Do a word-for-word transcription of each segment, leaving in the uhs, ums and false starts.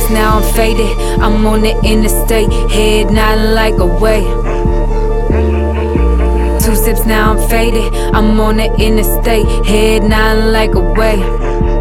sips, now I'm faded. I'm on the interstate, head nodding like a wave. Two sips, now I'm faded. I'm on the interstate, head nodding like a wave.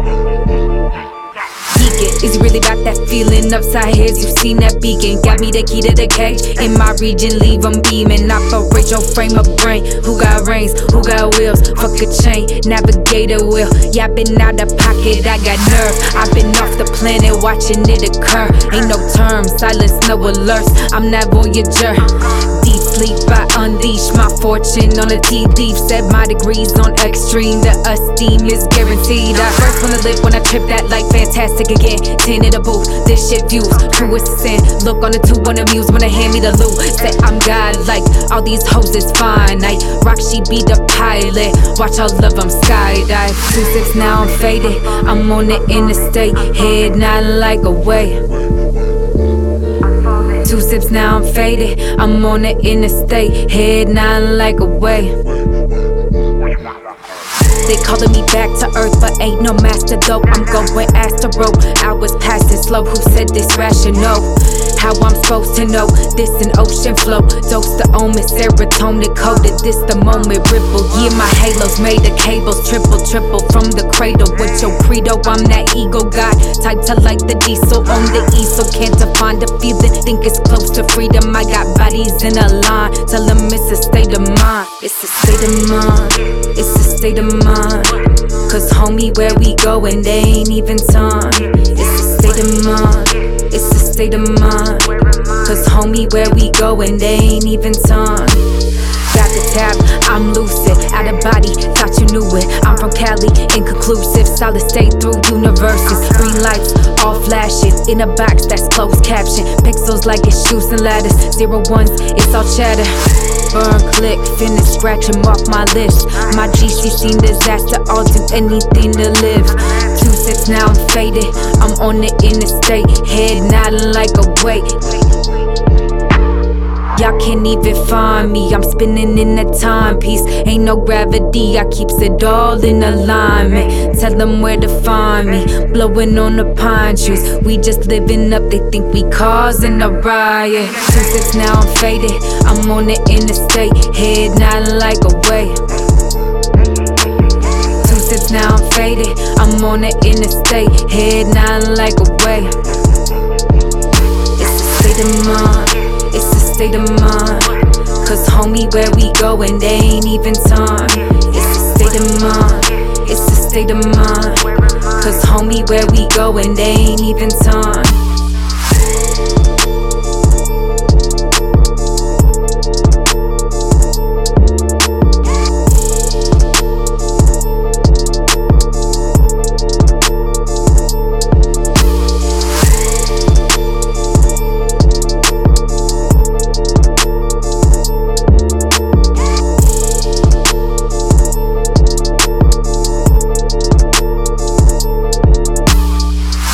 Is it really about that feeling? Upside heads, you seen that beacon. Got me the key to the cage. In my region, leave them beaming. Operate your frame of brain. Who got reins? Who got wheels? Fuck a chain, navigator wheel. Yapping out the pocket, I got nerve. I've been off the planet, watching it occur. Ain't no term, silence, no alerts. I'm that Voyager. Deep sleep, I unleash my fortune on a tea leaf. Set my degrees on extreme. The esteem is guaranteed. I first wanna live when I trip that like fantastic again. Ten in the booth, this shit views. True is sin. Look on the two on the muse when they hand me the loot. Say I'm God like all these hoes is finite. Rock, she be the pilot. Watch all of them skydive. Two six, now I'm faded. I'm on the interstate, head nodding like a wave. Two sips, now I'm faded. I'm on the interstate, head nodding like a wave. They calling me back to earth, but ain't no master though. I'm going astro. Hours passing slow. Who said this rational? How I'm supposed to know this an ocean flow? Dose the omen, serotonin coded. This the moment ripple. Yeah, my halos made of cables. Triple, triple from the cradle. With your credo, I'm that ego god. Type to like the diesel on the easel. Can't define the feeling. Think it's close to freedom. I got bodies in a line. Tell them it's a state of mind. It's a state of mind. It's a state of mind. Cause homie, where we going, they ain't even time. It's a state of mind. It's a state of mind. Cause homie, where we going, they ain't even time. Got the tap, I'm lucid, out of body, thought you knew it. I'm from Cali, inconclusive, solid state through universes. Green lights, all flashing, in a box that's closed caption. Pixels like it's shoes and ladders, zero ones, it's all chatter. Burn, click, finish, scratch them off my list. My G C seen disaster, I'll do anything to live. Two sips, now I'm faded. I'm on the interstate, head nodding like a wave. Y'all can't even find me, I'm spinning in a timepiece. Ain't no gravity, I keeps it all in alignment. Tell them where to find me, blowing on the pine trees. We just living up, they think we causing a riot. Two sips, now I'm faded. I'm on the interstate, head nodding like a wave. Two sips, now I'm faded. I'm on the interstate, head nodding like a wave. It's a state of mind. It's a state of mind. Cause homie, where we going, they ain't even time. It's a state of mind. It's a state of mind. Cause homie, where we going, they ain't even time.